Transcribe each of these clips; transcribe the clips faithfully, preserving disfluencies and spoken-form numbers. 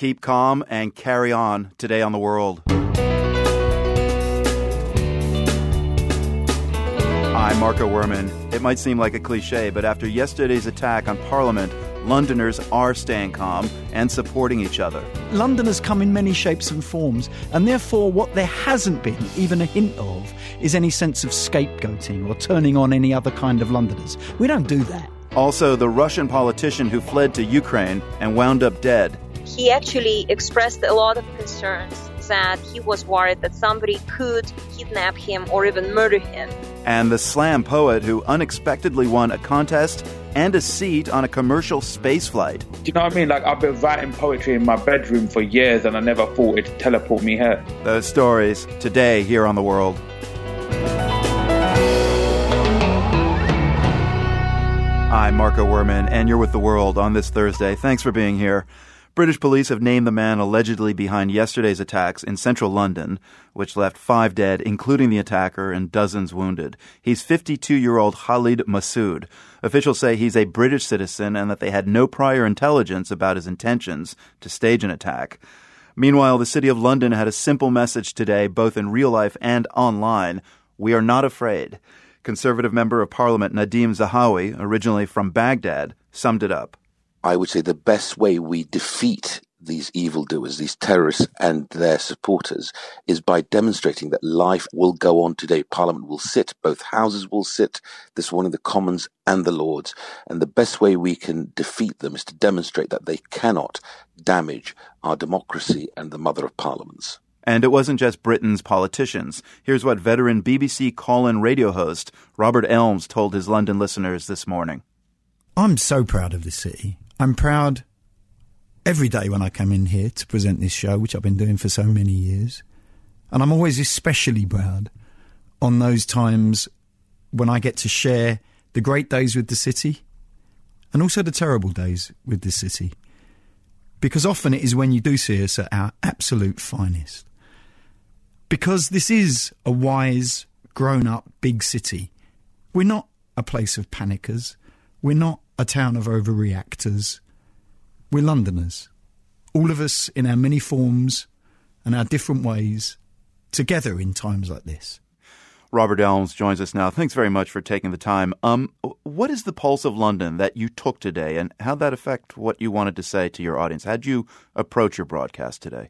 keep calm and carry on today on The World. I'm Marco Werman. It might seem like a cliche, but after yesterday's attack on Parliament, Londoners are staying calm and supporting each other. London has come in many shapes and forms, and therefore what there hasn't been even a hint of is any sense of scapegoating or turning on any other kind of Londoners. We don't do that. Also, the Russian politician who fled to Ukraine and wound up dead. He actually expressed a lot of concerns that he was worried that somebody could kidnap him or even murder him. And the slam poet who unexpectedly won a contest and a seat on a commercial space flight. Do you know what I mean? Like, I've been writing poetry in my bedroom for years and I never thought it'd teleport me here. Those stories today here on The World. I'm Marco Werman, and you're with The World on this Thursday. Thanks for being here. British police have named the man allegedly behind yesterday's attacks in central London, which left five dead, including the attacker, and dozens wounded. He's fifty-two-year-old Khalid Masood. Officials say he's a British citizen and that they had no prior intelligence about his intentions to stage an attack. Meanwhile, the City of London had a simple message today, both in real life and online. We are not afraid. Conservative Member of Parliament Nadhim Zahawi, originally from Baghdad, summed it up. I would say the best way we defeat these evildoers, these terrorists and their supporters, is by demonstrating that life will go on today. Parliament will sit, both houses will sit, this morning the Commons and the Lords. And the best way we can defeat them is to demonstrate that they cannot damage our democracy and the mother of parliaments. And it wasn't just Britain's politicians. Here's what veteran B B C call-in radio host Robert Elms told his London listeners this morning. I'm so proud of this city. I'm proud every day when I come in here to present this show, which I've been doing for so many years. And I'm always especially proud on those times when I get to share the great days with the city and also the terrible days with the city. Because often it is when you do see us at our absolute finest. Because this is a wise, grown-up, big city. We're not a place of panickers. We're not a town of overreactors. We're Londoners. All of us in our many forms and our different ways, together in times like this. Robert Elms joins us now. Thanks very much for taking the time. Um, what is the pulse of London that you took today, and how'd that affect what you wanted to say to your audience? How'd you approach your broadcast today?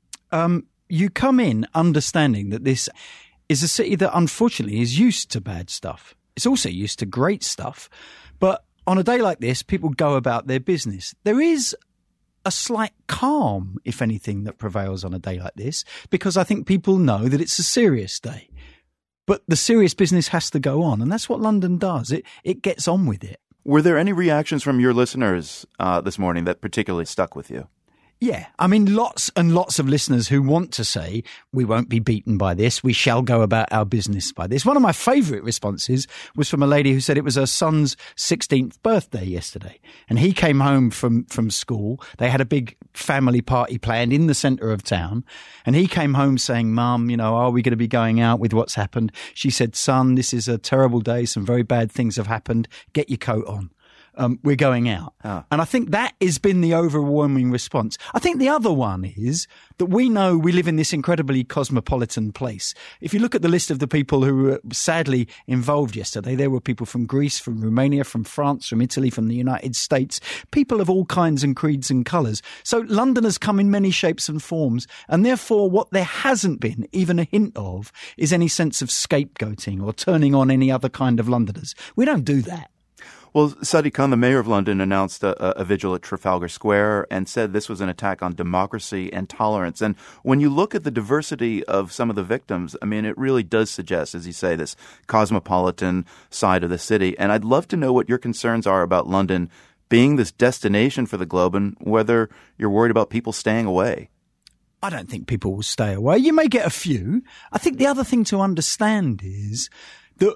Um, you come in understanding that this is a city that unfortunately is used to bad stuff. It's also used to great stuff. But on a day like this, people go about their business. There is a slight calm, if anything, that prevails on a day like this, because I think people know that it's a serious day. But the serious business has to go on, and that's what London does. It it gets on with it. Were there any reactions from your listeners uh, this morning that particularly stuck with you? Yeah, I mean, lots and lots of listeners who want to say, we won't be beaten by this, we shall go about our business by this. One of my favourite responses was from a lady who said it was her son's sixteenth birthday yesterday. And he came home from, from school. They had a big family party planned in the centre of town. And he came home saying, Mum, you know, are we going to be going out with what's happened? She said, son, this is a terrible day. Some very bad things have happened. Get your coat on. Um, we're going out. Oh. And I think that has been the overwhelming response. I think the other one is that we know we live in this incredibly cosmopolitan place. If you look at the list of the people who were sadly involved yesterday, there were people from Greece, from Romania, from France, from Italy, from the United States, people of all kinds and creeds and colours. So London has come in many shapes and forms, and therefore what there hasn't been even a hint of is any sense of scapegoating or turning on any other kind of Londoners. We don't do that. Well, Sadiq Khan, the mayor of London, announced a, a vigil at Trafalgar Square and said this was an attack on democracy and tolerance. And when you look at the diversity of some of the victims, I mean, it really does suggest, as you say, this cosmopolitan side of the city. And I'd love to know what your concerns are about London being this destination for the globe and whether you're worried about people staying away. I don't think people will stay away. You may get a few. I think the other thing to understand is that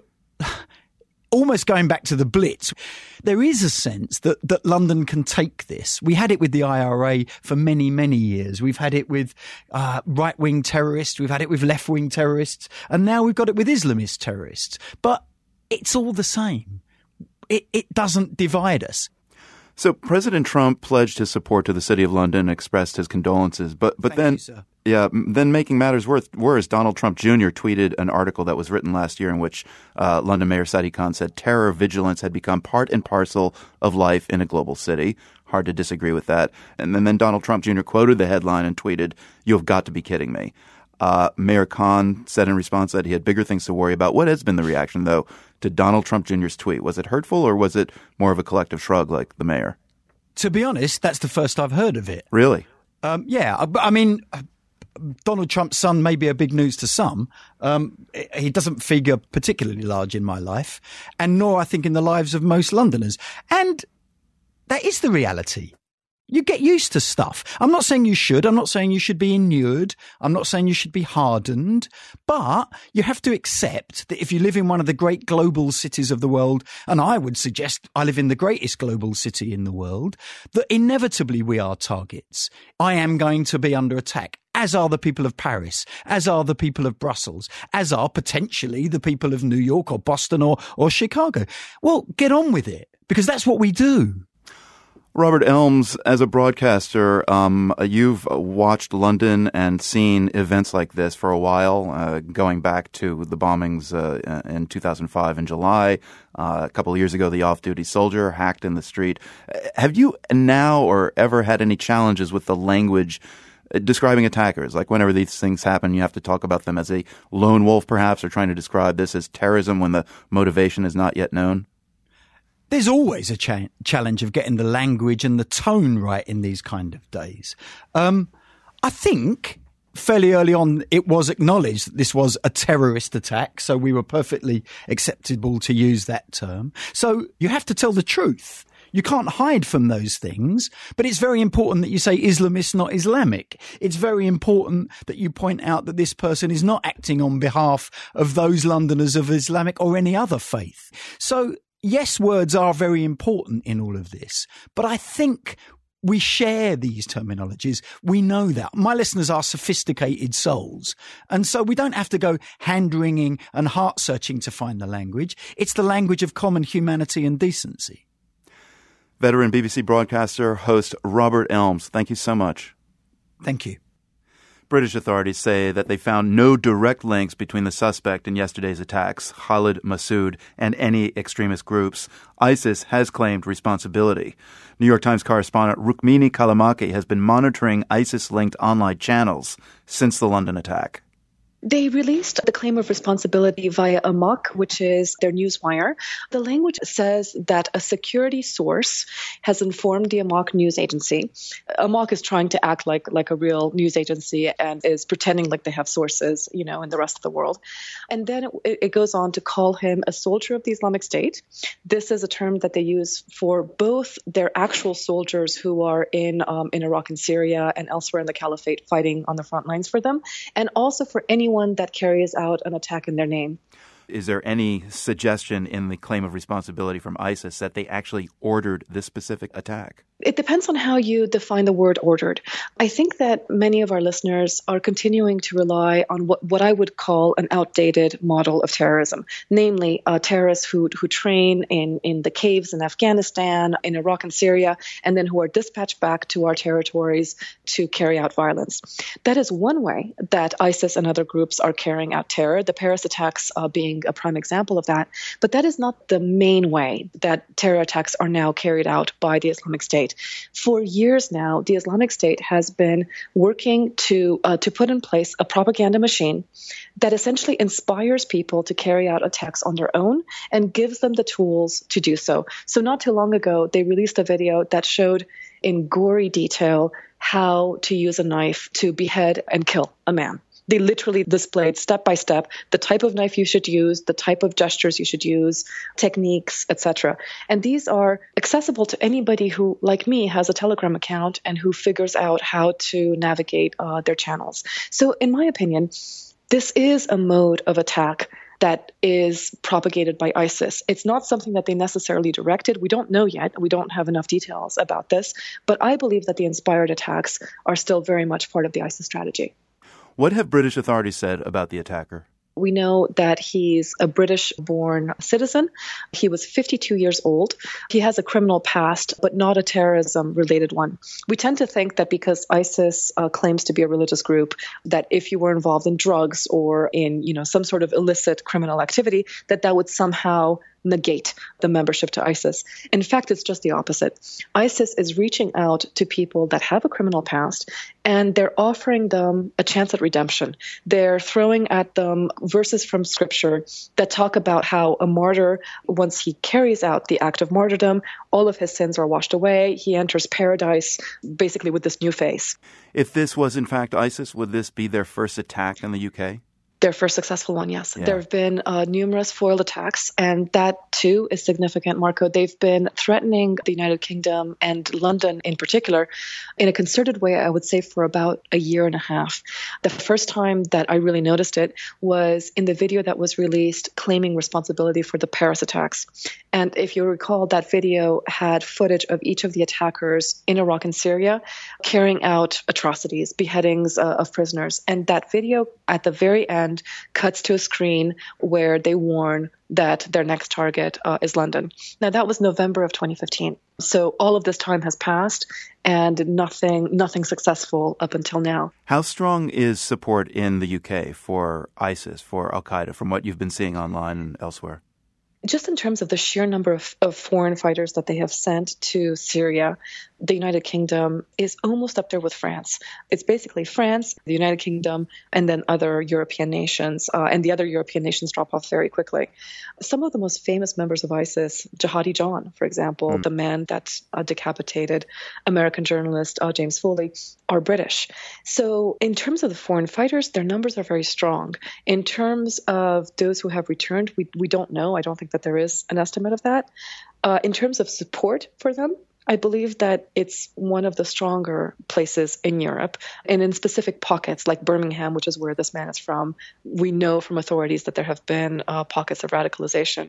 almost going back to the Blitz, there is a sense that, that London can take this. We had it with the I R A for many, many years. We've had it with uh, right-wing terrorists. We've had it with left-wing terrorists. And now we've got it with Islamist terrorists. But it's all the same. It, it doesn't divide us. So President Trump pledged his support to the City of London, expressed his condolences, but but Thank then, you, sir. yeah, then making matters worse, worse, Donald Trump Junior tweeted an article that was written last year in which uh, London Mayor Sadiq Khan said terror vigilance had become part and parcel of life in a global city. Hard to disagree with that. And then, then Donald Trump Junior quoted the headline and tweeted, "You have got to be kidding me." Uh, Mayor Khan said in response that he had bigger things to worry about. What has been the reaction, though, to Donald Trump Junior's tweet? Was it hurtful or was it more of a collective shrug like the mayor? To be honest, that's the first I've heard of it. Really? Um, yeah, I, I mean, Donald Trump's son may be a big news to some. Um, he doesn't figure particularly large in my life, and nor, I think, in the lives of most Londoners. And that is the reality. You get used to stuff. I'm not saying you should. I'm not saying you should be inured. I'm not saying you should be hardened. But you have to accept that if you live in one of the great global cities of the world, and I would suggest I live in the greatest global city in the world, that inevitably we are targets. I am going to be under attack, as are the people of Paris, as are the people of Brussels, as are potentially the people of New York or Boston or, or Chicago. Well, get on with it, because that's what we do. Robert Elms, as a broadcaster, um, you've watched London and seen events like this for a while, uh, going back to the bombings uh, in two thousand five in July. Uh, a couple of years ago, the off-duty soldier hacked in the street. Have you now or ever had any challenges with the language describing attackers? Like whenever these things happen, you have to talk about them as a lone wolf, perhaps, or trying to describe this as terrorism when the motivation is not yet known? There's always a cha- challenge of getting the language and the tone right in these kind of days. Um, I think fairly early on it was acknowledged that this was a terrorist attack, so we were perfectly acceptable to use that term. So you have to tell the truth. You can't hide from those things, but it's very important that you say Islamist, not Islamic. It's very important that you point out that this person is not acting on behalf of those Londoners of Islamic or any other faith. So yes, words are very important in all of this, but I think we share these terminologies. We know that. My listeners are sophisticated souls, and so we don't have to go hand-wringing and heart-searching to find the language. It's the language of common humanity and decency. Veteran B B C broadcaster, host Robert Elms, thank you so much. Thank you. British authorities say that they found no direct links between the suspect in yesterday's attacks, Khalid Masood, and any extremist groups. ISIS has claimed responsibility. New York Times correspondent Rukmini Callimachi has been monitoring ISIS-linked online channels since the London attack. They released the claim of responsibility via Amok, which is their newswire. The language says that a security source has informed the Amok news agency. Amok is trying to act like, like a real news agency and is pretending like they have sources, you know, in the rest of the world. And then it, it goes on to call him a soldier of the Islamic State. This is a term that they use for both their actual soldiers who are in um, in Iraq and Syria and elsewhere in the caliphate fighting on the front lines for them, and also for anyone that carries out an attack in their name. Is there any suggestion in the claim of responsibility from ISIS that they actually ordered this specific attack? It depends on how you define the word ordered. I think that many of our listeners are continuing to rely on what, what I would call an outdated model of terrorism, namely uh, terrorists who, who train in, in the caves in Afghanistan, in Iraq and Syria, and then who are dispatched back to our territories to carry out violence. That is one way that ISIS and other groups are carrying out terror, the Paris attacks uh, being a prime example of that. But that is not the main way that terror attacks are now carried out by the Islamic State. For years now, the Islamic State has been working to uh, to put in place a propaganda machine that essentially inspires people to carry out attacks on their own and gives them the tools to do so. So not too long ago, they released a video that showed in gory detail how to use a knife to behead and kill a man. They literally displayed step by step the type of knife you should use, the type of gestures you should use, techniques, et cetera. And these are accessible to anybody who, like me, has a Telegram account and who figures out how to navigate uh, their channels. So in my opinion, this is a mode of attack that is propagated by ISIS. It's not something that they necessarily directed. We don't know yet. We don't have enough details about this. But I believe that the inspired attacks are still very much part of the ISIS strategy. What have British authorities said about the attacker? We know that he's a British-born citizen. He was fifty-two years old. He has a criminal past, but not a terrorism-related one. We tend to think that because ISIS uh, claims to be a religious group, that if you were involved in drugs or in, you know, some sort of illicit criminal activity, that that would somehow negate the membership to ISIS. In fact, it's just the opposite. ISIS is reaching out to people that have a criminal past, and they're offering them a chance at redemption. They're throwing at them verses from scripture that talk about how a martyr, once he carries out the act of martyrdom, all of his sins are washed away. He enters paradise basically with this new face. If this was in fact ISIS, would this be their first attack in the U K? Their first successful one, yes. Yeah. There have been uh, numerous foiled attacks, and that too is significant, Marco. They've been threatening the United Kingdom and London in particular in a concerted way, I would say, for about a year and a half. The first time that I really noticed it was in the video that was released claiming responsibility for the Paris attacks. And if you recall, that video had footage of each of the attackers in Iraq and Syria carrying out atrocities, beheadings uh, of prisoners. And that video at the very end cuts to a screen where they warn that their next target uh, is London. Now, that was November of twenty fifteen. So all of this time has passed and nothing nothing successful up until now. How strong is support in the U K for ISIS, for al-Qaeda, from what you've been seeing online and elsewhere? Just in terms of the sheer number of, of foreign fighters that they have sent to Syria, the United Kingdom is almost up there with France. It's basically France, the United Kingdom, and then other European nations. Uh, and the other European nations drop off very quickly. Some of the most famous members of ISIS, Jihadi John, for example, mm. the man that uh, decapitated American journalist uh, James Foley, are British. So in terms of the foreign fighters, their numbers are very strong. In terms of those who have returned, we, we don't know. I don't think that there is an estimate of that. Uh, in terms of support for them, I believe that it's one of the stronger places in Europe. And in specific pockets like Birmingham, which is where this man is from, we know from authorities that there have been uh, pockets of radicalization.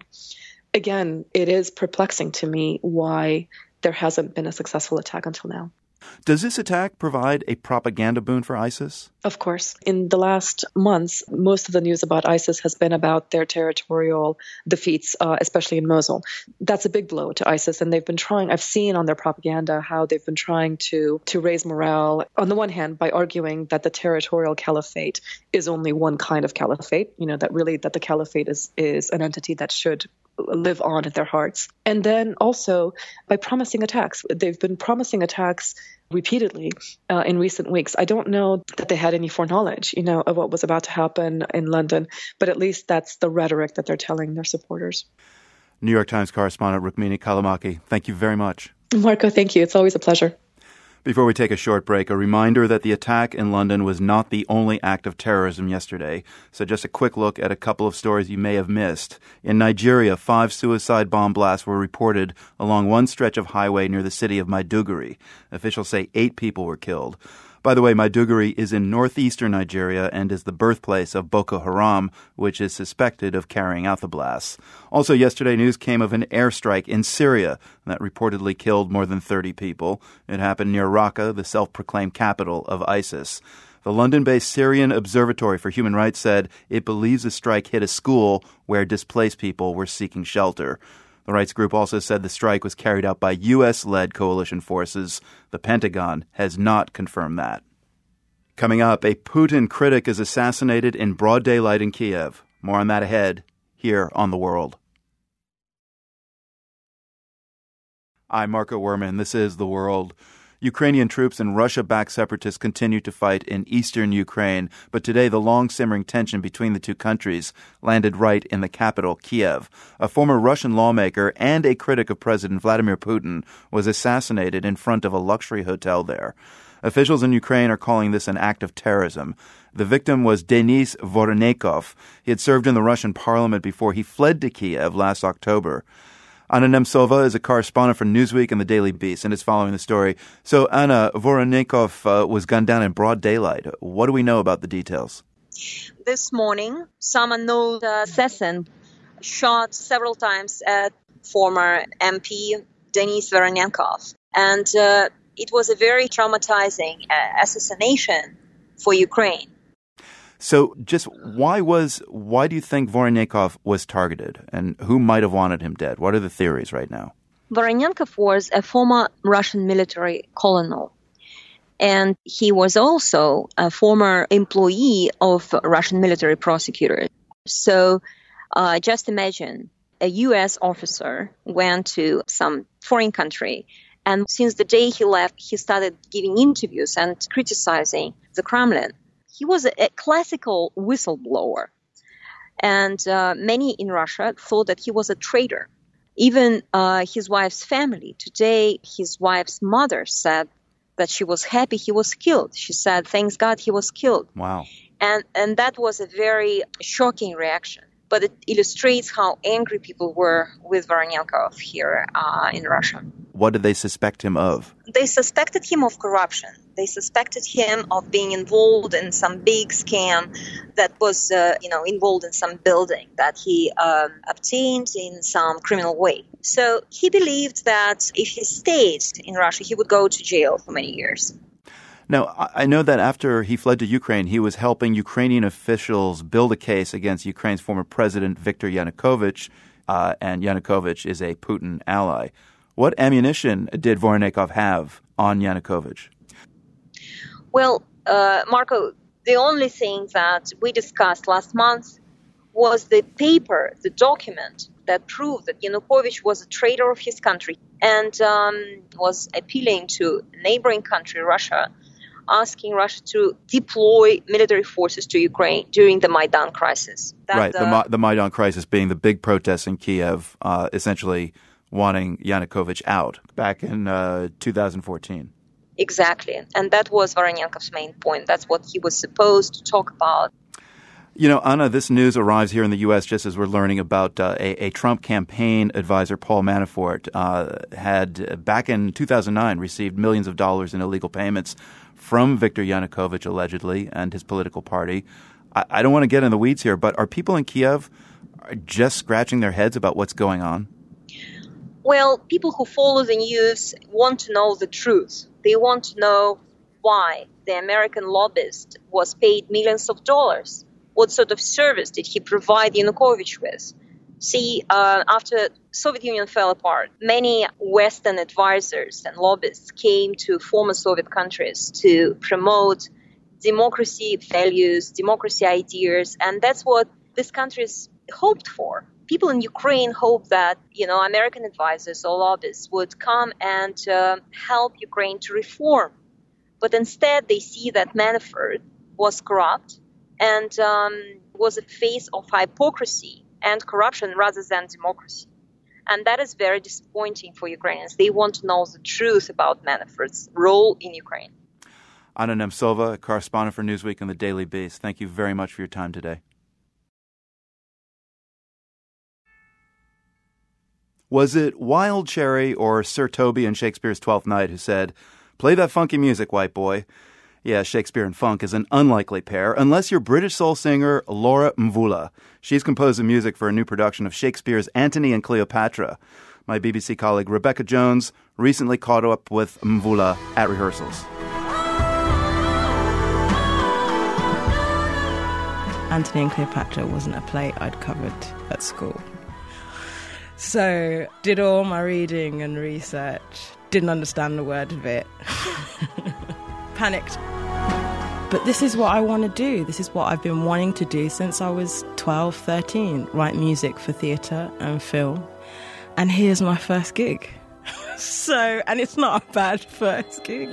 Again, it is perplexing to me why there hasn't been a successful attack until now. Does this attack provide a propaganda boon for ISIS? Of course. In the last months, most of the news about ISIS has been about their territorial defeats, uh, especially in Mosul. That's a big blow to ISIS, and they've been trying, I've seen on their propaganda how they've been trying to, to raise morale, on the one hand, by arguing that the territorial caliphate is only one kind of caliphate, you know, that really, that the caliphate is, is an entity that should live on in their hearts. And then also by promising attacks. They've been promising attacks repeatedly uh, in recent weeks. I don't know that they had any foreknowledge, you know, of what was about to happen in London, but at least that's the rhetoric that they're telling their supporters. New York Times correspondent Rukmini Callimachi, thank you very much. Marco, thank you. It's always a pleasure. Before we take a short break, a reminder that the attack in London was not the only act of terrorism yesterday. So just a quick look at a couple of stories you may have missed. In Nigeria, five suicide bomb blasts were reported along one stretch of highway near the city of Maiduguri. Officials say eight people were killed. By the way, Maiduguri is in northeastern Nigeria and is the birthplace of Boko Haram, which is suspected of carrying out the blasts. Also yesterday, news came of an airstrike in Syria that reportedly killed more than thirty people. It happened near Raqqa, the self-proclaimed capital of ISIS. The London-based Syrian Observatory for Human Rights said it believes the strike hit a school where displaced people were seeking shelter. The rights group also said the strike was carried out by U S-led coalition forces. The Pentagon has not confirmed that. Coming up, a Putin critic is assassinated in broad daylight in Kiev. More on that ahead, here on The World. I'm Marco Werman. This is The World. Ukrainian troops and Russia-backed separatists continue to fight in eastern Ukraine, but today the long-simmering tension between the two countries landed right in the capital, Kiev. A former Russian lawmaker and a critic of President Vladimir Putin was assassinated in front of a luxury hotel there. Officials in Ukraine are calling this an act of terrorism. The victim was Denis Voronenkov. He had served in the Russian parliament before he fled to Kiev last October. Anna Nemtsova is a correspondent for Newsweek and the Daily Beast and is following the story. So, Anna, Voronenkov uh, was gunned down in broad daylight. What do we know about the details? This morning, some unknown assassin shot several times at former M P Denis Voronenkov. And uh, it was a very traumatizing uh, assassination for Ukraine. So just why was why do you think Voronenkov was targeted, and who might have wanted him dead? What are the theories right now? Voronenkov was a former Russian military colonel, and he was also a former employee of Russian military prosecutors. So uh, just imagine a U S officer went to some foreign country, and since the day he left, he started giving interviews and criticizing the Kremlin. He was a, a classical whistleblower, and uh, many in Russia thought that he was a traitor. Even uh, his wife's family. Today, his wife's mother said that she was happy he was killed. She said, thanks God he was killed. Wow. And and that was a very shocking reaction. But it illustrates how angry people were with Voronenkov here uh, in Russia. What did they suspect him of? They suspected him of corruption. They suspected him of being involved in some big scam that was, uh, you know, involved in some building that he um, obtained in some criminal way. So he believed that if he stayed in Russia, he would go to jail for many years. Now, I know that after he fled to Ukraine, he was helping Ukrainian officials build a case against Ukraine's former president, Viktor Yanukovych, uh, and Yanukovych is a Putin ally. What ammunition did Voronenkov have on Yanukovych? Well, uh, Marco, the only thing that we discussed last month was the paper, the document that proved that Yanukovych was a traitor of his country and um, was appealing to a neighboring country, Russia, asking Russia to deploy military forces to Ukraine during the Maidan crisis. That, right, the, uh, Ma- the Maidan crisis being the big protests in Kiev, uh, essentially wanting Yanukovych out back in uh, two thousand fourteen. Exactly, and that was Voronenkov's main point. That's what he was supposed to talk about. You know, Anna, this news arrives here in the U S just as we're learning about uh, a, a Trump campaign advisor, Paul Manafort, uh, had uh, back in two thousand nine received millions of dollars in illegal payments from Viktor Yanukovych, allegedly, and his political party. I, I don't want to get in the weeds here, but are people in Kiev just scratching their heads about what's going on? Well, people who follow the news want to know the truth. They want to know why the American lobbyist was paid millions of dollars. What sort of service did he provide Yanukovych with? See, uh, after Soviet Union fell apart, many Western advisors and lobbyists came to former Soviet countries to promote democracy values, democracy ideas, and that's what these countries hoped for. People in Ukraine hope that, you know, American advisors or lobbyists would come and uh, help Ukraine to reform. But instead, they see that Manafort was corrupt and um, was a face of hypocrisy and corruption rather than democracy. And that is very disappointing for Ukrainians. They want to know the truth about Manafort's role in Ukraine. Anna Nemtsova, a correspondent for Newsweek and the Daily Beast. Thank you very much for your time today. Was it Wild Cherry or Sir Toby in Shakespeare's Twelfth Night who said, "Play that funky music, white boy"? Yeah, Shakespeare and funk is an unlikely pair, unless you're British soul singer Laura Mvula. She's composed the music for a new production of Shakespeare's Antony and Cleopatra. My B B C colleague Rebecca Jones recently caught up with Mvula at rehearsals. Antony and Cleopatra wasn't a play I'd covered at school. So, did all my reading and research, didn't understand the word of it. Panicked. But this is what I want to do. This is what I've been wanting to do since I was twelve, thirteen. Write music for theatre and film. And here's my first gig. So, and it's not a bad first gig.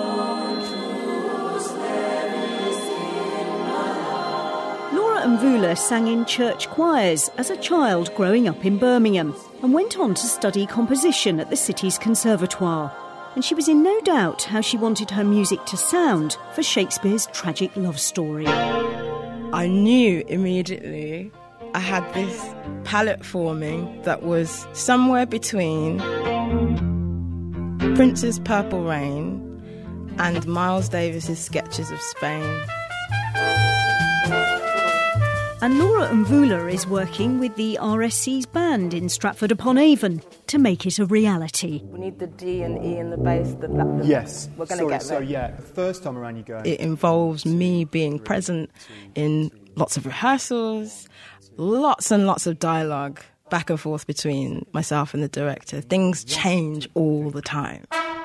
Laura Mvula sang in church choirs as a child growing up in Birmingham and went on to study composition at the city's conservatoire. And she was in no doubt how she wanted her music to sound for Shakespeare's tragic love story. I knew immediately I had this palette forming that was somewhere between Prince's Purple Rain and Miles Davis's Sketches of Spain. And Laura Mvula is working with the R S C's band in Stratford-upon-Avon to make it a reality. We need the D and E in the bass. The, the, yes. We're going to get there. So, yeah, the first time around you go... It involves me being present in lots of rehearsals, lots and lots of dialogue, back and forth between myself and the director. Things change all the time.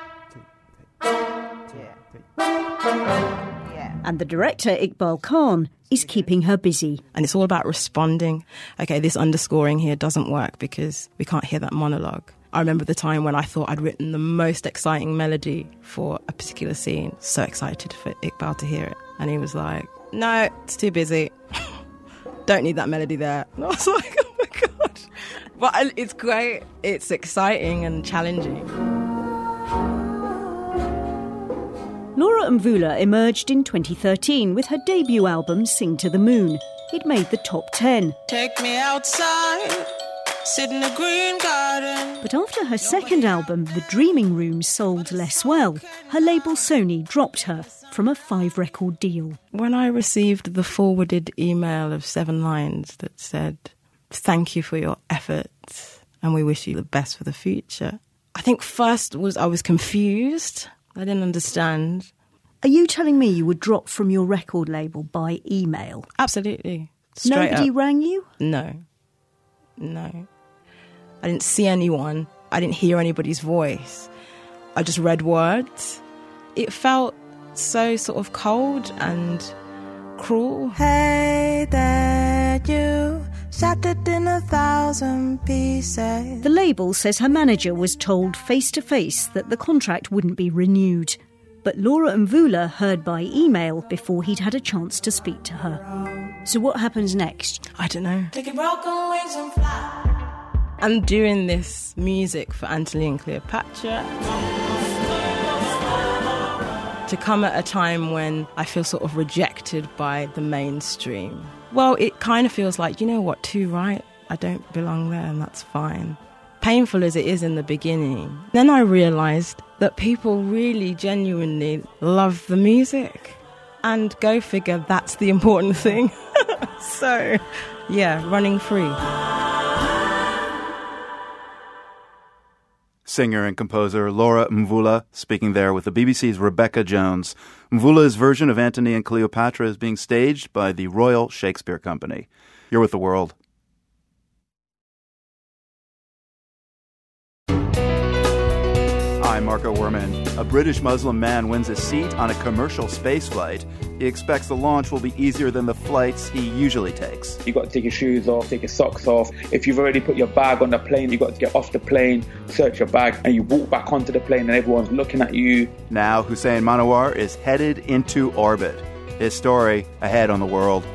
And the director, Iqbal Khan, is keeping her busy. And it's all about responding. Okay, this underscoring here doesn't work because we can't hear that monologue. I remember the time when I thought I'd written the most exciting melody for a particular scene. So excited for Iqbal to hear it. And he was like, no, it's too busy. Don't need that melody there. And I was like, oh my God. But it's great. It's exciting and challenging. Laura Mvula emerged in twenty thirteen with her debut album Sing to the Moon. It made the top ten. Take me outside, sit in a green garden. But after her second album, The Dreaming Room, sold less well, her label Sony dropped her from a five-record deal. When I received the forwarded email of seven lines that said, thank you for your efforts and we wish you the best for the future, I think first was I was confused. I didn't understand. Are you telling me you were dropped from your record label by email? Absolutely. Straight Nobody up. rang you? No. No. I didn't see anyone. I didn't hear anybody's voice. I just read words. It felt so sort of cold and cruel. Hey there, you shattered in a thousand pieces. The label says her manager was told face-to-face that the contract wouldn't be renewed. But Laura Mvula heard by email before he'd had a chance to speak to her. So what happens next? I don't know. Take your broken wings and fly. I'm doing this music for Antony and Cleopatra to come at a time when I feel sort of rejected by the mainstream. Well, it kind of feels like, you know what, too right? I don't belong there and that's fine. Painful as it is in the beginning, then I realised that people really genuinely love the music. And go figure, that's the important thing. So, yeah, running free. Singer and composer Laura Mvula speaking there with the B B C's Rebecca Jones. Mvula's version of Antony and Cleopatra is being staged by the Royal Shakespeare Company. You're with The World. I'm Marco Werman. A British Muslim man wins a seat on a commercial spaceflight. He expects the launch will be easier than the flights he usually takes. You've got to take your shoes off, take your socks off. If you've already put your bag on the plane, you've got to get off the plane, search your bag, and you walk back onto the plane and everyone's looking at you. Now Hussein Manawar is headed into orbit. His story ahead on The World.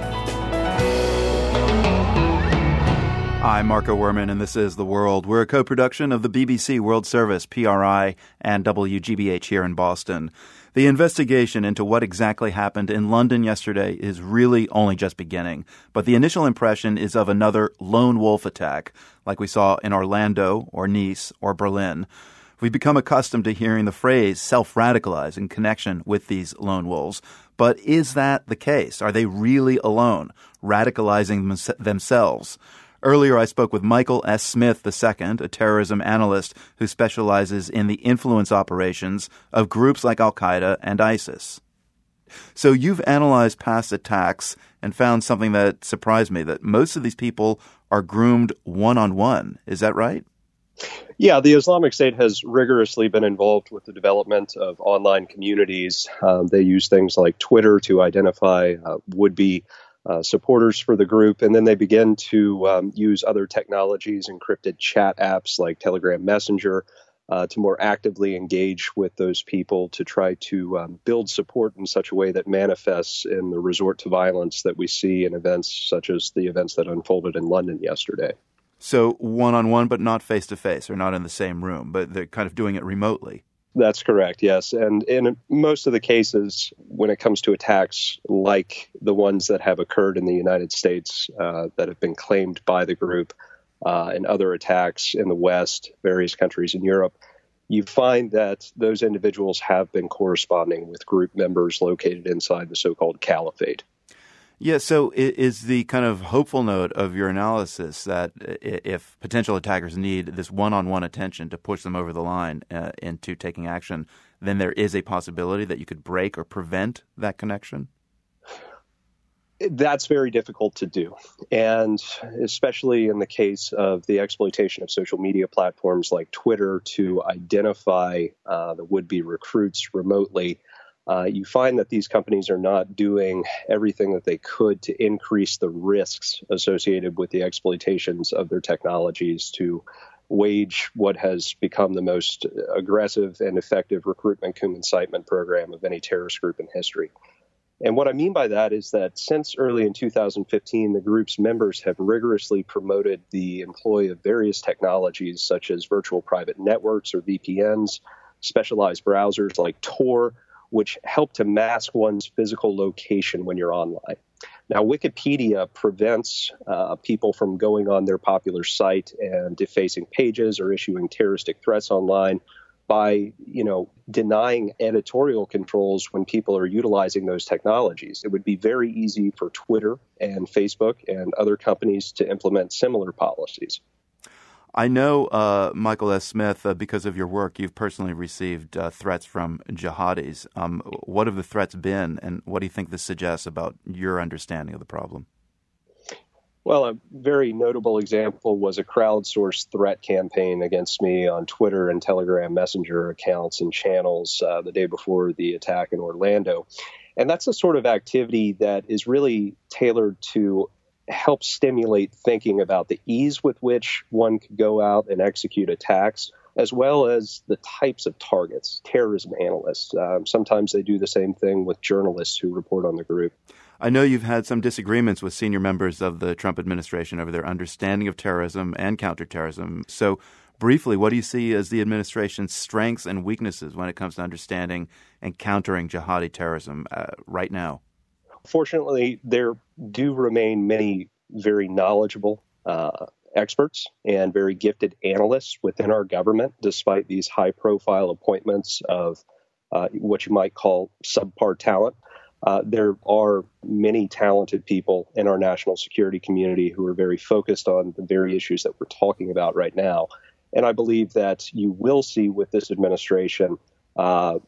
I'm Marco Werman, and this is The World. We're a co-production of the B B C World Service, P R I, and W G B H here in Boston. The investigation into what exactly happened in London yesterday is really only just beginning, but the initial impression is of another lone wolf attack, like we saw in Orlando or Nice or Berlin. We've become accustomed to hearing the phrase self-radicalize in connection with these lone wolves. But is that the case? Are they really alone, radicalizing themselves? Earlier, I spoke with Michael S. Smith the Second, a terrorism analyst who specializes in the influence operations of groups like Al-Qaeda and ISIS. So you've analyzed past attacks and found something that surprised me, that most of these people are groomed one-on-one. Is that right? Yeah, the Islamic State has rigorously been involved with the development of online communities. Um, they use things like Twitter to identify uh, would-be Uh, supporters for the group, and then they begin to um, use other technologies, encrypted chat apps like Telegram Messenger, uh, to more actively engage with those people to try to um, build support in such a way that manifests in the resort to violence that we see in events such as the events that unfolded in London yesterday. So one-on-one, but not face-to-face, or not in the same room, but they're kind of doing it remotely. That's correct, yes. And in most of the cases, when it comes to attacks like the ones that have occurred in the United States uh, that have been claimed by the group uh, and other attacks in the West, various countries in Europe, you find that those individuals have been corresponding with group members located inside the so-called caliphate. Yeah, so is the kind of hopeful note of your analysis that if potential attackers need this one-on-one attention to push them over the line uh, into taking action, then there is a possibility that you could break or prevent that connection? That's very difficult to do. And especially in the case of the exploitation of social media platforms like Twitter to identify uh, the would-be recruits remotely, Uh, you find that these companies are not doing everything that they could to increase the risks associated with the exploitations of their technologies to wage what has become the most aggressive and effective recruitment coup incitement program of any terrorist group in history. And what I mean by that is that since early in two thousand fifteen, the group's members have rigorously promoted the employ of various technologies such as virtual private networks or V P Ns, specialized browsers like Tor, which help to mask one's physical location when you're online. Now, Wikipedia prevents uh, people from going on their popular site and defacing pages or issuing terroristic threats online by, you know, denying editorial controls when people are utilizing those technologies. It would be very easy for Twitter and Facebook and other companies to implement similar policies. I know, uh, Michael S. Smith, uh, because of your work, you've personally received uh, threats from jihadis. Um, what have the threats been, and what do you think this suggests about your understanding of the problem? Well, a very notable example was a crowdsourced threat campaign against me on Twitter and Telegram Messenger accounts and channels uh, the day before the attack in Orlando. And that's a sort of activity that is really tailored to help stimulate thinking about the ease with which one could go out and execute attacks, as well as the types of targets, terrorism analysts. Um, sometimes they do the same thing with journalists who report on the group. I know you've had some disagreements with senior members of the Trump administration over their understanding of terrorism and counterterrorism. So briefly, what do you see as the administration's strengths and weaknesses when it comes to understanding and countering jihadi terrorism uh, right now? Fortunately, there do remain many very knowledgeable uh, experts and very gifted analysts within our government, despite these high-profile appointments of uh, what you might call subpar talent. Uh, there are many talented people in our national security community who are very focused on the very issues that we're talking about right now. And I believe that you will see with this administration uh,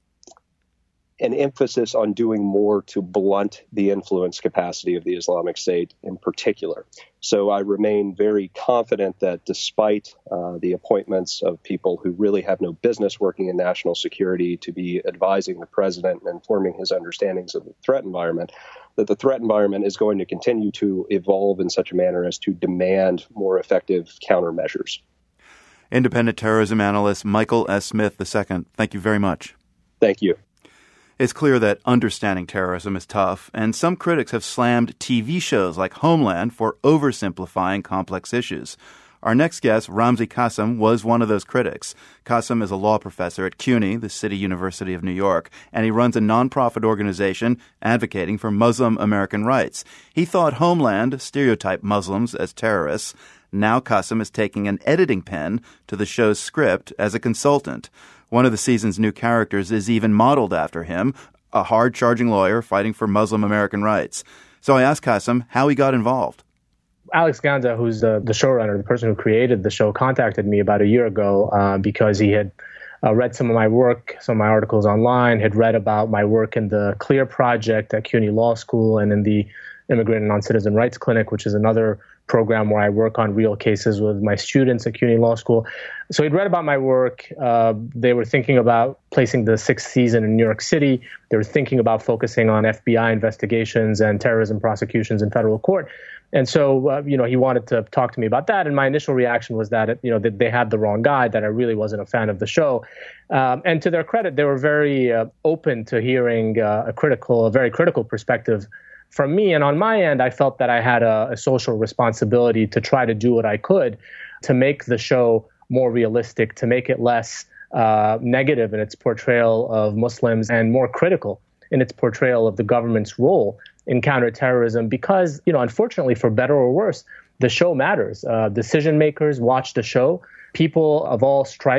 an emphasis on doing more to blunt the influence capacity of the Islamic State in particular. So I remain very confident that despite uh, the appointments of people who really have no business working in national security to be advising the president and informing his understandings of the threat environment, that the threat environment is going to continue to evolve in such a manner as to demand more effective countermeasures. Independent terrorism analyst Michael S. Smith the Second, thank you very much. Thank you. It's clear that understanding terrorism is tough, and some critics have slammed T V shows like Homeland for oversimplifying complex issues. Our next guest, Ramzi Qasim, was one of those critics. Qasim is a law professor at CUNY, the City University of New York, and he runs a nonprofit organization advocating for Muslim American rights. He thought Homeland stereotyped Muslims as terrorists. Now Qasim is taking an editing pen to the show's script as a consultant. One of the season's new characters is even modeled after him, a hard-charging lawyer fighting for Muslim American rights. So I asked Qasim how he got involved. Alex Ganza, who's the, the showrunner, the person who created the show, contacted me about a year ago uh, because he had uh, read some of my work, some of my articles online, had read about my work in the CLEAR project at CUNY Law School and in the Immigrant and Non-Citizen Rights Clinic, which is another program where I work on real cases with my students at CUNY Law School. So he'd read about my work. Uh, they were thinking about placing the sixth season in New York City. They were thinking about focusing on F B I investigations and terrorism prosecutions in federal court. And so, uh, you know, he wanted to talk to me about that. And my initial reaction was that, it, you know, that they had the wrong guy, that I really wasn't a fan of the show. Um, and to their credit, they were very uh, open to hearing uh, a critical, a very critical perspective from me. And on my end, I felt that I had a, a social responsibility to try to do what I could to make the show more realistic, to make it less uh, negative in its portrayal of Muslims and more critical in its portrayal of the government's role in counterterrorism. Because, you know, unfortunately, for better or worse, the show matters. Uh, decision makers watch the show. People of all stripes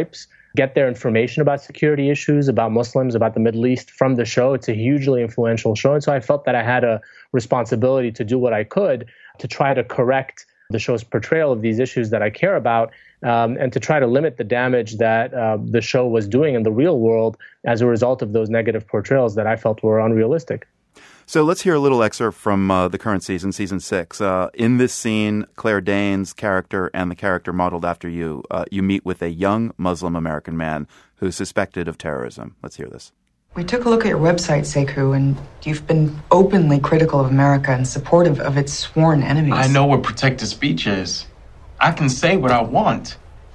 get their information about security issues, about Muslims, about the Middle East from the show. It's a hugely influential show. And so I felt that I had a responsibility to do what I could to try to correct the show's portrayal of these issues that I care about, um, and to try to limit the damage that uh, the show was doing in the real world as a result of those negative portrayals that I felt were unrealistic. So let's hear a little excerpt from uh, the current season, season six. Uh, in this scene, Claire Danes' character and the character modeled after you, uh, you meet with a young Muslim American man who's suspected of terrorism. Let's hear this. We took a look at your website, Sekou, and you've been openly critical of America and supportive of its sworn enemies. I know what protected speech is. I can say what I want.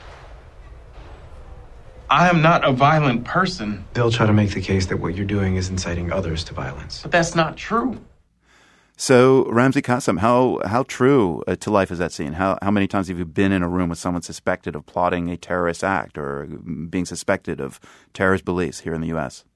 I am not a violent person. They'll try to make the case that what you're doing is inciting others to violence. But that's not true. So, Ramzi Kassem, how how true uh, to life is that scene? How how many times have you been in a room with someone suspected of plotting a terrorist act or being suspected of terrorist beliefs here in the U S?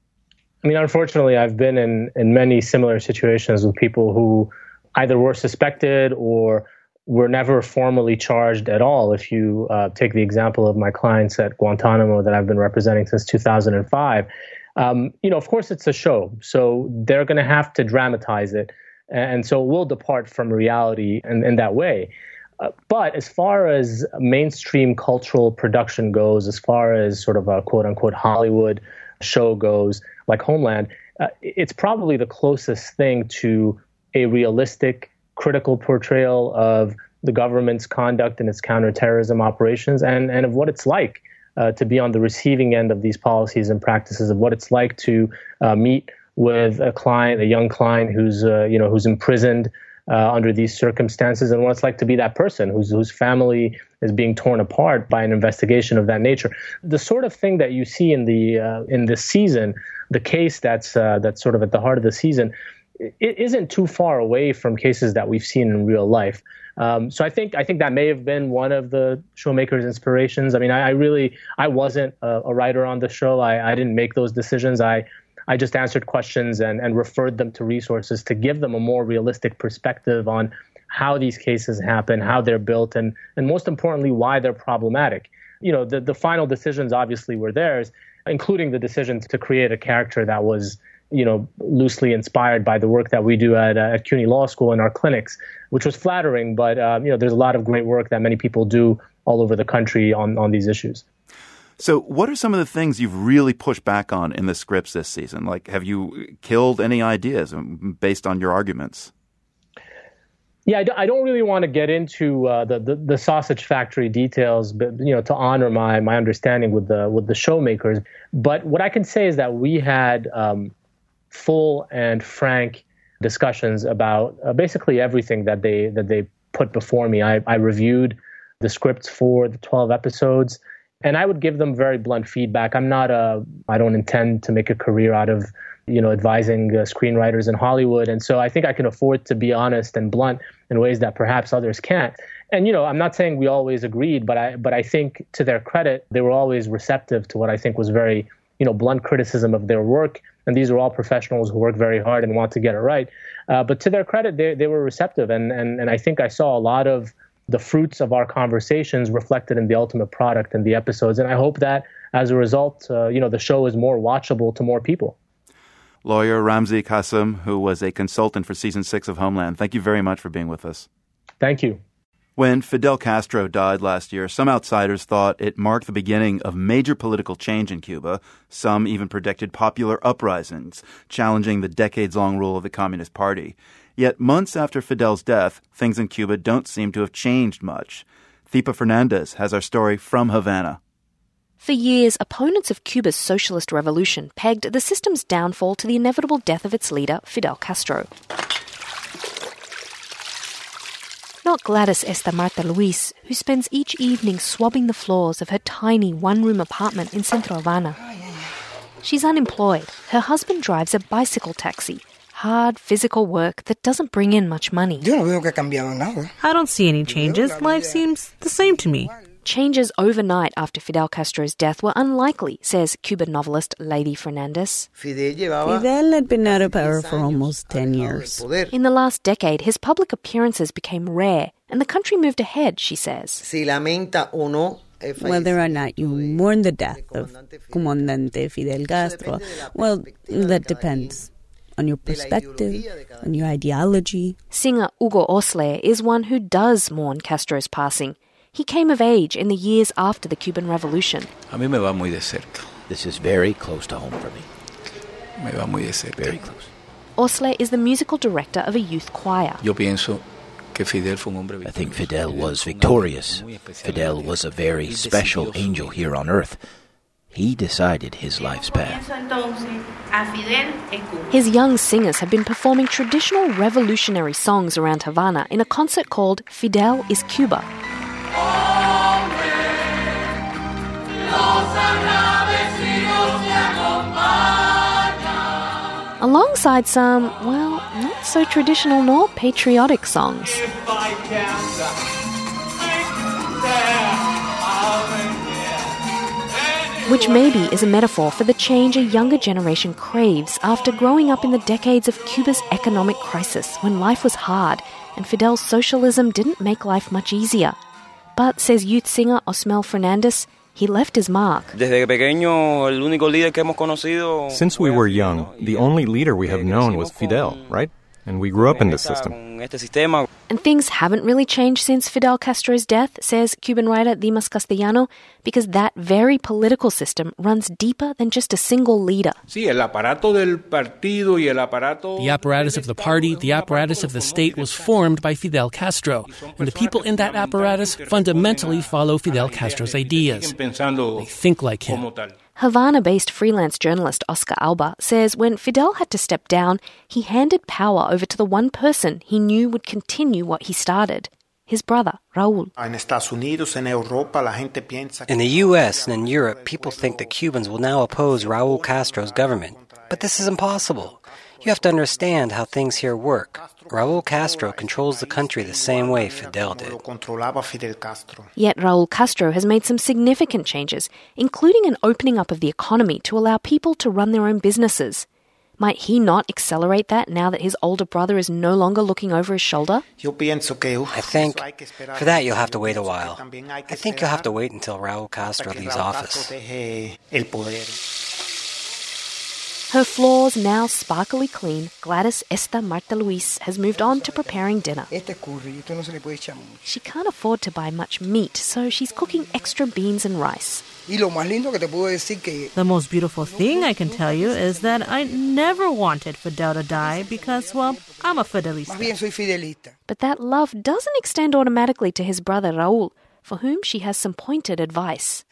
I mean, unfortunately, I've been in, in many similar situations with people who either were suspected or were never formally charged at all. If you uh, take the example of my clients at Guantanamo that I've been representing since two thousand five, um, you know, of course, it's a show, so they're going to have to dramatize it. And so it will depart from reality in, in that way. Uh, but as far as mainstream cultural production goes, as far as sort of a quote-unquote Hollywood show goes, like Homeland, uh, it's probably the closest thing to a realistic, critical portrayal of the government's conduct in its counterterrorism operations and, and of what it's like uh, to be on the receiving end of these policies and practices, of what it's like to uh, meet with a client, a young client who's uh, you know who's imprisoned uh, under these circumstances, and what it's like to be that person whose whose family is being torn apart by an investigation of that nature. The sort of thing that you see in the uh, in this season, the case that's uh, that's sort of at the heart of the season, it isn't too far away from cases that we've seen in real life. Um, so I think I think that may have been one of the showmakers' inspirations. I mean, I, I really I wasn't a, a writer on the show. I, I didn't make those decisions. I I just answered questions and, and referred them to resources to give them a more realistic perspective on how these cases happen, how they're built, and and most importantly, why they're problematic. You know, the, the final decisions obviously were theirs, including the decision to create a character that was, you know, loosely inspired by the work that we do at, uh, at CUNY Law School in our clinics, which was flattering. But, uh, you know, there's a lot of great work that many people do all over the country on, on these issues. So what are some of the things you've really pushed back on in the scripts this season? Like, have you killed any ideas based on your arguments? Yeah, I, d- I don't really want to get into uh, the, the the sausage factory details, but you know, to honor my my understanding with the with the showmakers. But what I can say is that we had um, full and frank discussions about uh, basically everything that they that they put before me. I, I reviewed the scripts for the twelve episodes. And I would give them very blunt feedback. I'm not a, I don't intend to make a career out of, you know, advising uh, screenwriters in Hollywood. And so I think I can afford to be honest and blunt in ways that perhaps others can't. And, you know, I'm not saying we always agreed, but I, but I think to their credit, they were always receptive to what I think was very, you know, blunt criticism of their work. And these are all professionals who work very hard and want to get it right. Uh, but to their credit, they, they were receptive. And, and, and I think I saw a lot of the fruits of our conversations reflected in the ultimate product and the episodes. And I hope that as a result, uh, you know, the show is more watchable to more people. Lawyer Ramzi Kassem, who was a consultant for season six of Homeland, thank you very much for being with us. Thank you. When Fidel Castro died last year, some outsiders thought it marked the beginning of major political change in Cuba. Some even predicted popular uprisings, challenging the decades-long rule of the Communist Party. Yet months after Fidel's death, things in Cuba don't seem to have changed much. Thipa Fernandez has our story from Havana. For years, opponents of Cuba's socialist revolution pegged the system's downfall to the inevitable death of its leader, Fidel Castro. Not Gladys Esta Marta Luis, who spends each evening swabbing the floors of her tiny one-room apartment in Centro Havana. She's unemployed. Her husband drives a bicycle taxi. Hard, physical work that doesn't bring in much money. I don't see any changes. Life seems the same to me. Changes overnight after Fidel Castro's death were unlikely, says Cuban novelist Lady Fernandez. Fidel had been out of power for almost ten years. In the last decade, his public appearances became rare, and the country moved ahead, she says. Whether or not you mourn the death of Comandante Fidel Castro, well, that depends on your perspective, on your ideology. Singer Hugo Osler is one who does mourn Castro's passing. He came of age in the years after the Cuban Revolution. A mí me va muy de cerca. This is very close to home for me. Me va muy de cerca. Very close. Osler is the musical director of a youth choir. Yo pienso que Fidel fue un hombre victorioso. I think Fidel was victorious. Fidel was a very special angel here on earth. He decided his life's path. His young singers have been performing traditional revolutionary songs around Havana in a concert called Fidel is Cuba. Alongside some, well, not so traditional nor patriotic songs. Which maybe is a metaphor for the change a younger generation craves after growing up in the decades of Cuba's economic crisis when life was hard and Fidel's socialism didn't make life much easier. But, says youth singer Osmel Fernandez, he left his mark. Since we were young, the only leader we have known was Fidel, right? And we grew up in this system. And things haven't really changed since Fidel Castro's death, says Cuban writer Dimas Castellano, because that very political system runs deeper than just a single leader. The apparatus of the party, the apparatus of the state was formed by Fidel Castro, and the people in that apparatus fundamentally follow Fidel Castro's ideas. They think like him. Havana-based freelance journalist Oscar Alba says when Fidel had to step down, he handed power over to the one person he knew would continue what he started, his brother, Raúl. In the U S and in Europe, people think that Cubans will now oppose Raúl Castro's government. But this is impossible. You have to understand how things here work. Raúl Castro controls the country the same way Fidel did. Yet Raúl Castro has made some significant changes, including an opening up of the economy to allow people to run their own businesses. Might he not accelerate that now that his older brother is no longer looking over his shoulder? I think for that you'll have to wait a while. I think you'll have to wait until Raúl Castro leaves office. Her floors now sparkly clean, Gladys Esther Marta Luis has moved on to preparing dinner. She can't afford to buy much meat, so she's cooking extra beans and rice. The most beautiful thing I can tell you is that I never wanted Fidel to die because, well, I'm a Fidelista. But that love doesn't extend automatically to his brother Raúl, for whom she has some pointed advice.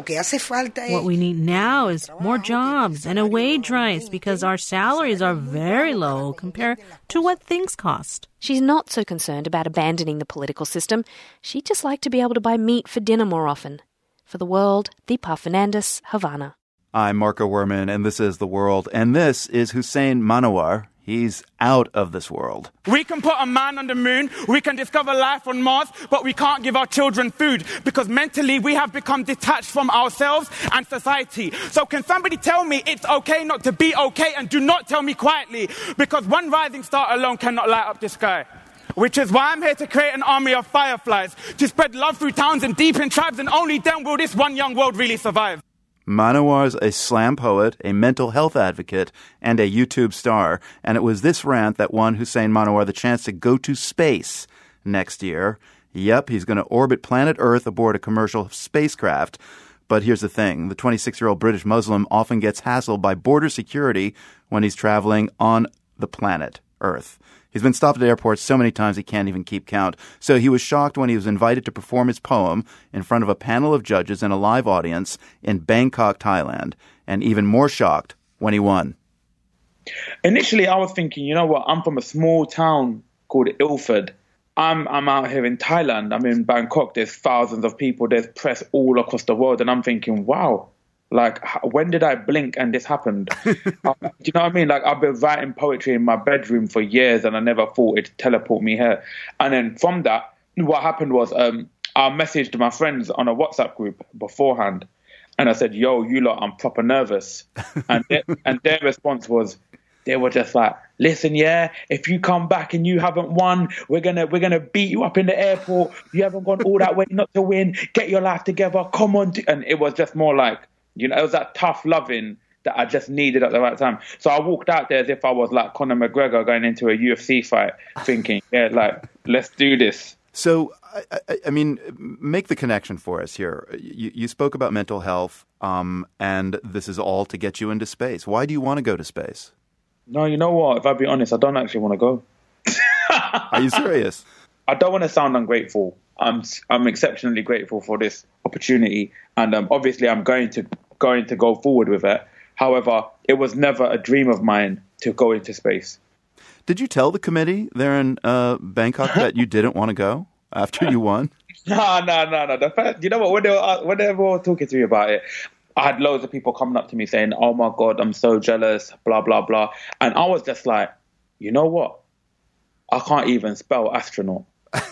What we need now is more jobs and a wage rise because our salaries are very low compared to what things cost. She's not so concerned about abandoning the political system. She'd just like to be able to buy meat for dinner more often. For The World, Deepa Fernandez, Havana. I'm Marco Werman, and this is The World. And this is Hussein Manowar. He's out of this world. We can put a man on the moon, we can discover life on Mars, but we can't give our children food because mentally we have become detached from ourselves and society. So can somebody tell me it's okay not to be okay, and do not tell me quietly, because one rising star alone cannot light up the sky. Which is why I'm here to create an army of fireflies, to spread love through towns and deep in tribes, and only then will this one young world really survive. Manowar's a slam poet, a mental health advocate, and a YouTube star. And it was this rant that won Hussein Manowar the chance to go to space next year. Yep, he's going to orbit planet Earth aboard a commercial spacecraft. But here's the thing. The twenty-six-year-old British Muslim often gets hassled by border security when he's traveling on the planet Earth. He's been stopped at airports so many times he can't even keep count. So he was shocked when he was invited to perform his poem in front of a panel of judges and a live audience in Bangkok, Thailand. And even more shocked when he won. Initially, I was thinking, you know what? I'm from a small town called Ilford. I'm I'm out here in Thailand. I'm in Bangkok. There's thousands of people. There's press all across the world. And I'm thinking, wow. Like, when did I blink and this happened? uh, do you know what I mean? Like, I've been writing poetry in my bedroom for years and I never thought it'd teleport me here. And then from that, what happened was um, I messaged my friends on a WhatsApp group beforehand. And I said, yo, you lot, I'm proper nervous. And, they, and their response was, they were just like, listen, yeah, if you come back and you haven't won, we're gonna we're gonna beat you up in the airport. You haven't gone all that way not to win. Get your life together. Come on. And it was just more like, you know, it was that tough loving that I just needed at the right time. So I walked out there as if I was like Conor McGregor going into a U F C fight, thinking, yeah, like, let's do this. So, I, I, I mean, make the connection for us here. You, you spoke about mental health, um, and this is all to get you into space. Why do you want to go to space? No, you know what? If I be honest, I don't actually want to go. Are you serious? I don't want to sound ungrateful. I'm I'm exceptionally grateful for this opportunity, and um, obviously I'm going to going to go forward with it. However, it was never a dream of mine to go into space. Did you tell the committee there in uh, Bangkok that you didn't want to go after you won? No, no, no, no. The first, you know what? When they, were, when they were talking to me about it, I had loads of people coming up to me saying, oh, my God, I'm so jealous, blah, blah, blah. And I was just like, you know what? I can't even spell astronaut.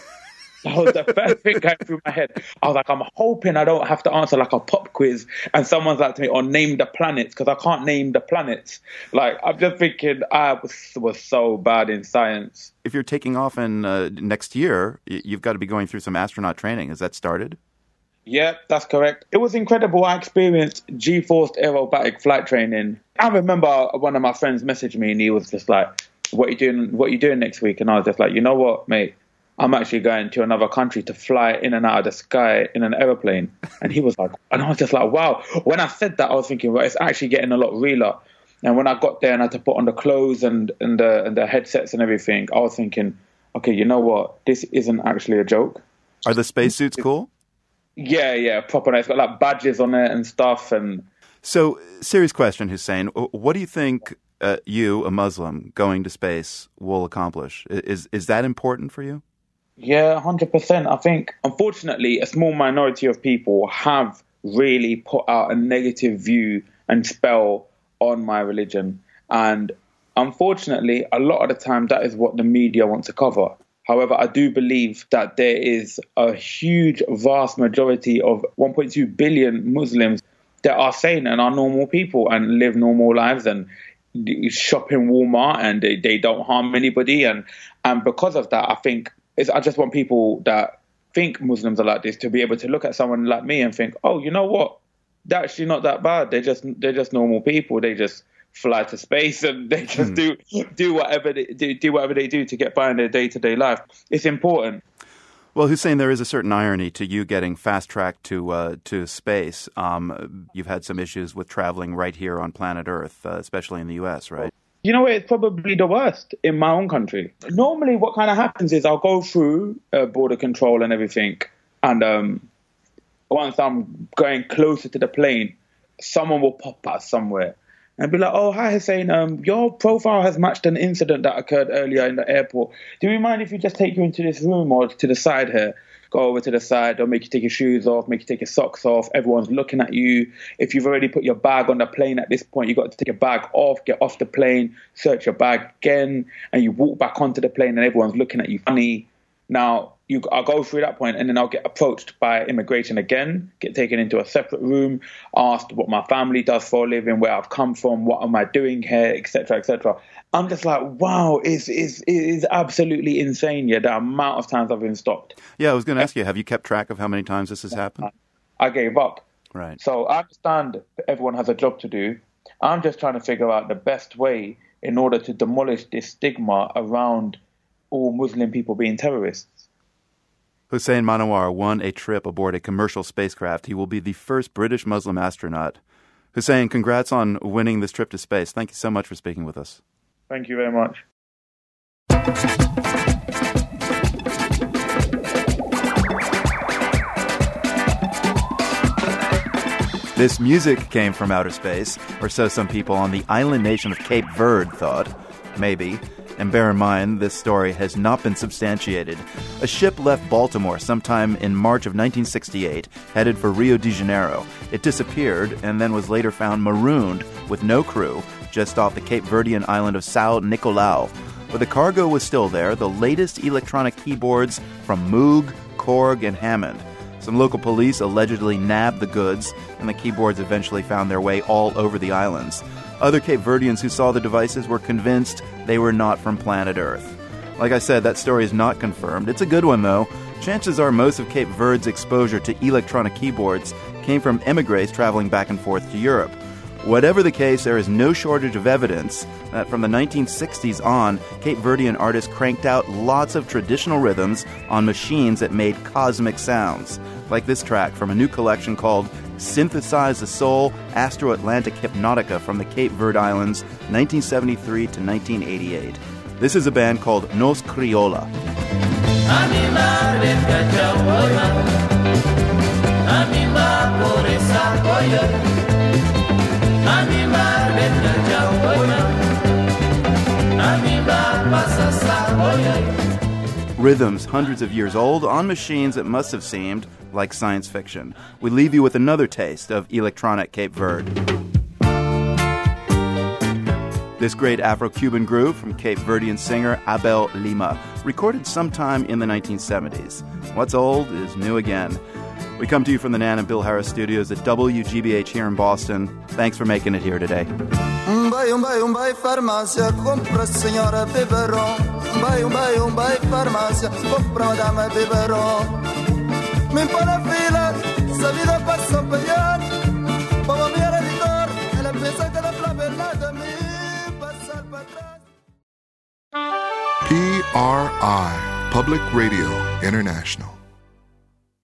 That was the first thing going through my head. I was like, I'm hoping I don't have to answer like a pop quiz and someone's like to me, or name the planets, because I can't name the planets. Like, I'm just thinking I was, was so bad in science. If you're taking off in uh, next year, you've got to be going through some astronaut training. Has that started? Yeah, that's correct. It was incredible. I experienced G-forced aerobatic flight training. I remember one of my friends messaged me and he was just like, what are you doing, what are you doing next week? And I was just like, you know what, mate? I'm actually going to another country to fly in and out of the sky in an aeroplane. And he was like, and I was just like, wow. When I said that, I was thinking, well, it's actually getting a lot realer. And when I got there and I had to put on the clothes and, and, the, and the headsets and everything, I was thinking, okay, you know what? This isn't actually a joke. Are the spacesuits cool? Yeah, yeah, proper. It's got like badges on it and stuff. And so, serious question, Hussein. What do you think uh, you, a Muslim, going to space will accomplish? Is is that important for you? Yeah, one hundred percent. I think, unfortunately, a small minority of people have really put out a negative view and spell on my religion. And unfortunately, a lot of the time, that is what the media want to cover. However, I do believe that there is a huge, vast majority of one point two billion Muslims that are sane and are normal people and live normal lives and shop in Walmart and they, they don't harm anybody. And, and because of that, I think it's, I just want people that think Muslims are like this to be able to look at someone like me and think, oh, you know what? They're actually not that bad. They're just they're just normal people. They just fly to space and they just mm. do do whatever they do, do whatever they do to get by in their day-to-day life. It's important. Well, Hussein, there is a certain irony to you getting fast-tracked to uh, to space. Um, you've had some issues with traveling right here on planet Earth, uh, especially in the U S, right? You know, it's probably the worst in my own country. Normally what kind of happens is I'll go through uh, border control and everything, and um, once I'm going closer to the plane, someone will pop out somewhere and be like, oh, hi, Hussein, um, your profile has matched an incident that occurred earlier in the airport. Do we mind if you just take you into this room or to the side here? Go over to the side, they'll make you take your shoes off, make you take your socks off. Everyone's looking at you. If you've already put your bag on the plane at this point, you've got to take your bag off, get off the plane, search your bag again, and you walk back onto the plane and everyone's looking at you funny. Now, you, I'll go through that point and then I'll get approached by immigration again, get taken into a separate room, asked what my family does for a living, where I've come from, what am I doing here, et cetera, et cetera. I'm just like, wow, it's, it's, it's absolutely insane, yeah, the amount of times I've been stopped. Yeah, I was going to ask you, have you kept track of how many times this has happened? I gave up. Right. So I understand that everyone has a job to do. I'm just trying to figure out the best way in order to demolish this stigma around all Muslim people being terrorists. Hussein Manawer won a trip aboard a commercial spacecraft. He will be the first British Muslim astronaut. Hussein, congrats on winning this trip to space. Thank you so much for speaking with us. Thank you very much. This music came from outer space, or so some people on the island nation of Cape Verde thought. Maybe. And bear in mind, this story has not been substantiated. A ship left Baltimore sometime in March of nineteen sixty-eight, headed for Rio de Janeiro. It disappeared and then was later found marooned with no crew just off the Cape Verdean island of São Nicolau. But the cargo was still there, the latest electronic keyboards from Moog, Korg, and Hammond. Some local police allegedly nabbed the goods, and the keyboards eventually found their way all over the islands. Other Cape Verdeans who saw the devices were convinced they were not from planet Earth. Like I said, that story is not confirmed. It's a good one, though. Chances are most of Cape Verde's exposure to electronic keyboards came from emigres traveling back and forth to Europe. Whatever the case, there is no shortage of evidence that from the nineteen sixties on, Cape Verdean artists cranked out lots of traditional rhythms on machines that made cosmic sounds, like this track from a new collection called Synthesize the Soul, Astro-Atlantic Hypnotica from the Cape Verde Islands, nineteen seventy-three to nineteen eighty-eight. This is a band called Nos Criolla. Rhythms hundreds of years old on machines that must have seemed like science fiction. We leave you with another taste of electronic Cape Verde. This great Afro-Cuban groove from Cape Verdean singer Abel Lima, recorded sometime in the nineteen seventies. What's old is new again. We come to you from the Nan and Bill Harris studios at W G B H here in Boston. Thanks for making it here today. Vai, um, vai, um, vai, farmácia, compra senhora biberon. Vai, um, vai, um, vai, farmácia, compra madame biberon. Me impone a fila, sa vida passa un pagliar. Povo mi editor, e la pensa che la flavella de mi passa pa atrás. P R I, Public Radio International.